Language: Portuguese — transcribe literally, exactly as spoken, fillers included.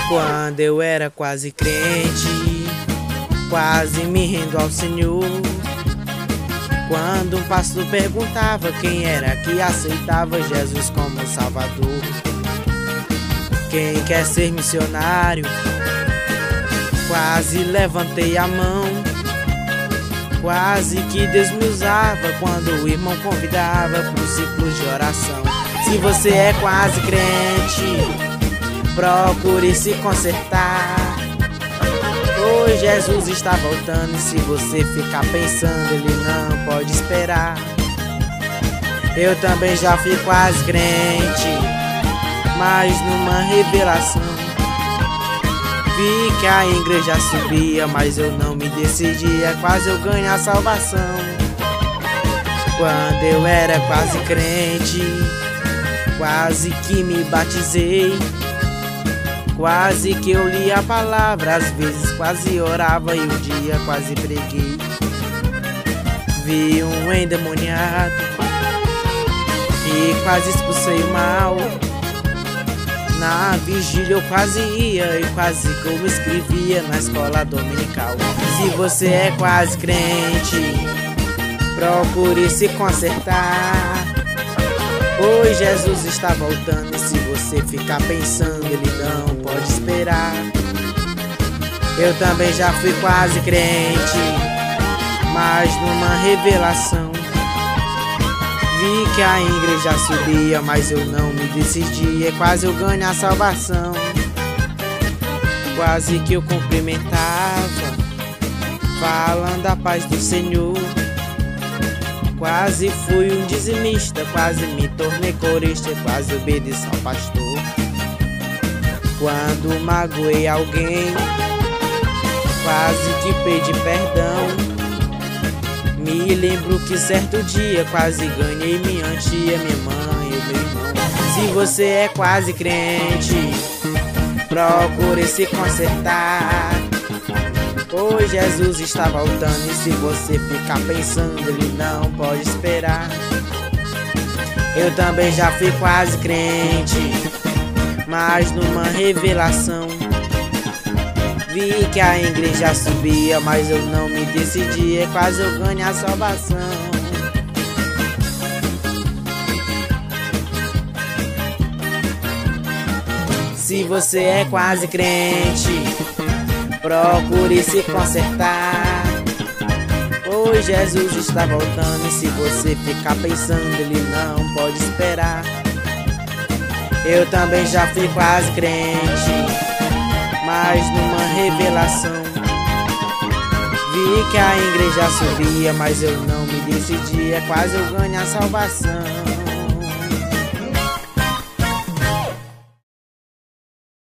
Quando eu era quase crente, quase me rendo ao Senhor. Quando um pastor perguntava quem era que aceitava Jesus como Salvador. Quem quer ser missionário? Quase levantei a mão. Quase que Deus me usava quando o irmão convidava para os ciclos de oração. Se você é quase crente, procure se consertar. Hoje Jesus está voltando e se você ficar pensando, Ele não pode esperar. Eu também já fui quase crente, mas numa revelação vi que a igreja subia, mas eu não me decidia, quase eu ganho a salvação. Quando eu era quase crente, quase que me batizei, quase que eu li a palavra, às vezes quase orava e um dia quase preguei. Vi um endemoniado e quase expulsei o mal. Na vigília eu quase ia e quase que eu me inscrevia na escola dominical. Se você é quase crente, procure se consertar. Hoje Jesus está voltando e se você ficar pensando, Ele não pode esperar. Eu também já fui quase crente, mas numa revelação vi que a igreja subia, mas eu não me decidia, quase eu ganho a salvação. Quase que eu cumprimentava, falando a paz do Senhor. Quase fui um dizimista, quase me tornei corista, quase obedeci ao pastor. Quando magoei alguém, quase que pedi perdão. Me lembro que certo dia quase ganhei minha tia, minha mãe e meu irmão. Se você é quase crente, procure se consertar. Hoje Jesus está voltando e se você ficar pensando, Ele não pode esperar. Eu também já fui quase crente, mas numa revelação vi que a igreja subia, mas eu não me decidia, quase eu ganho a salvação. Se você é quase crente, procure se consertar. Hoje Jesus está voltando e se você ficar pensando, Ele não pode esperar. Eu também já fui quase crente, mas numa revelação vi que a igreja subia, mas eu não me decidia, quase eu ganho a salvação.